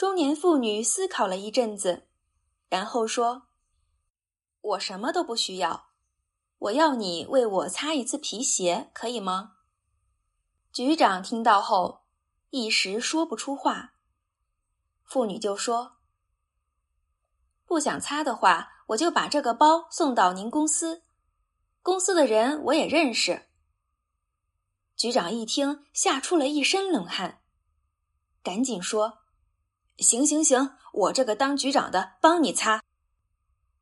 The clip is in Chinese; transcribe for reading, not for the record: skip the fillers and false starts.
中年妇女思考了一阵子，然后说：我什么都不需要，我要你为我擦一次皮鞋，可以吗？局长听到后，一时说不出话。妇女就说：不想擦的话，我就把这个包送到您公司，公司的人我也认识。局长一听，吓出了一身冷汗，赶紧说：行，我这个当局长的帮你擦。